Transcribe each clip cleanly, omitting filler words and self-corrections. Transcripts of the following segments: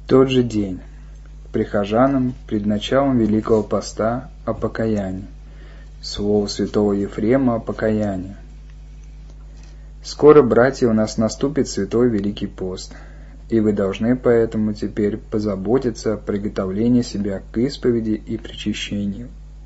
тот же день к прихожанам пред началом Великого Поста о покаянии. Слово святого Ефрема о покаянии. Скоро, братья, у нас наступит Святой Великий Пост, и вы должны поэтому теперь позаботиться о приготовлении себя к исповеди и причащению.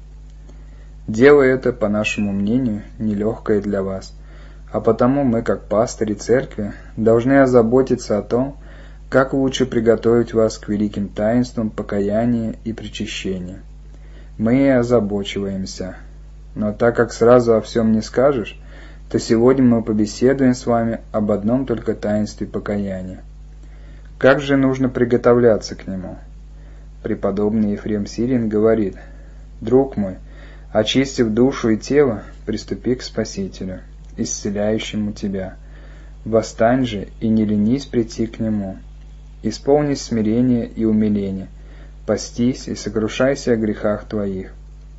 Дело это, по нашему мнению, нелегкое для вас, а потому мы, как пастыри церкви, должны озаботиться о том, как лучше приготовить вас к великим таинствам покаяния и причащения. Мы и озабочиваемся, но так как сразу о всем не скажешь, то сегодня мы побеседуем с вами об одном только таинстве покаяния. Как же нужно приготовляться к нему? Преподобный Ефрем Сирин говорит: «Друг мой, очистив душу и тело, приступи к Спасителю, исцеляющему тебя. Восстань же и не ленись прийти к Нему. Исполнись смирения и умиления, постись и сокрушайся о грехах твоих.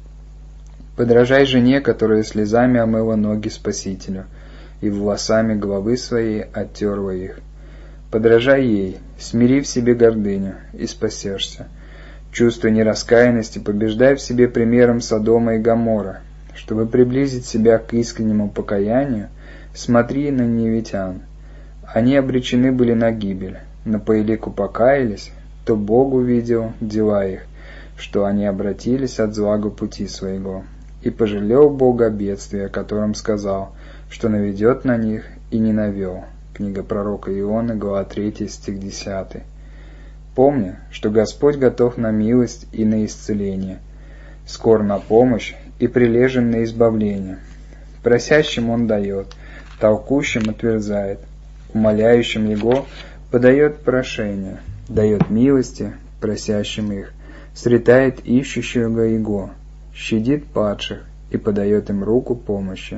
Подражай жене, которая слезами омыла ноги Спасителю и волосами головы своей оттерла их. Подражай ей, смири в себе гордыню, и спасешься. Чувство нераскаянности побеждай в себе примером Содома и Гоморра. Чтобы приблизить себя к искреннему покаянию, смотри на ниневитян. Они обречены были на гибель, но по элику покаялись, то Бог увидел дела их, что они обратились от злого пути своего. И пожалел Бог о бедствии, о котором сказал, что наведет на них, и не навел». Книга пророка Ионы, глава 3, стих 10. Помни, что Господь готов на милость и на исцеление, скор на помощь и прилежен на избавление. Просящим Он дает, толкущим отверзает, умоляющим Его подает прошение, дает милости просящим их, сретает ищущего Его, щадит падших и подает им руку помощи.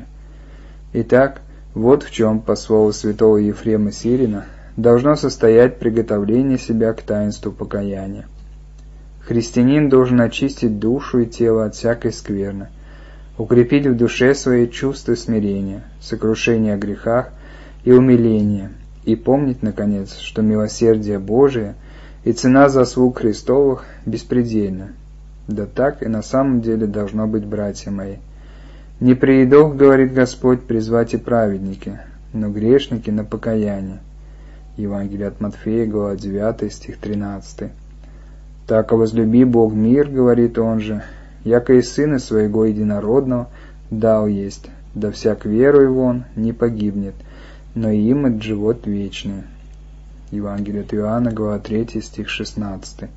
Итак, вот в чем, по слову святого Ефрема Сирина, должно состоять приготовление себя к таинству покаяния. Христианин должен очистить душу и тело от всякой скверны, укрепить в душе своей чувство смирения, сокрушения о грехах и умиления, и помнить, наконец, что милосердие Божие и цена заслуг Христовых беспредельна. Да так и на самом деле должно быть, братья мои. «Не приидох, — говорит Господь, — призвать и праведники, но грешники на покаяние». Евангелие от Матфея, глава 9, стих 13. «Так возлюби Бог мир, — говорит Он же, — яко и Сына Своего Единородного дал есть, да всяк веруя в Он не погибнет, но и имеет живот вечный». Евангелие от Иоанна, глава 3, стих 16.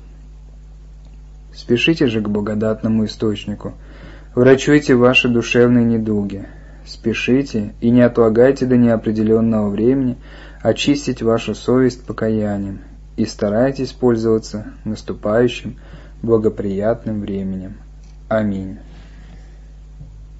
Спешите же к благодатному источнику, врачуйте ваши душевные недуги, спешите и не отлагайте до неопределенного времени очистить вашу совесть покаянием и старайтесь пользоваться наступающим благоприятным временем. Аминь.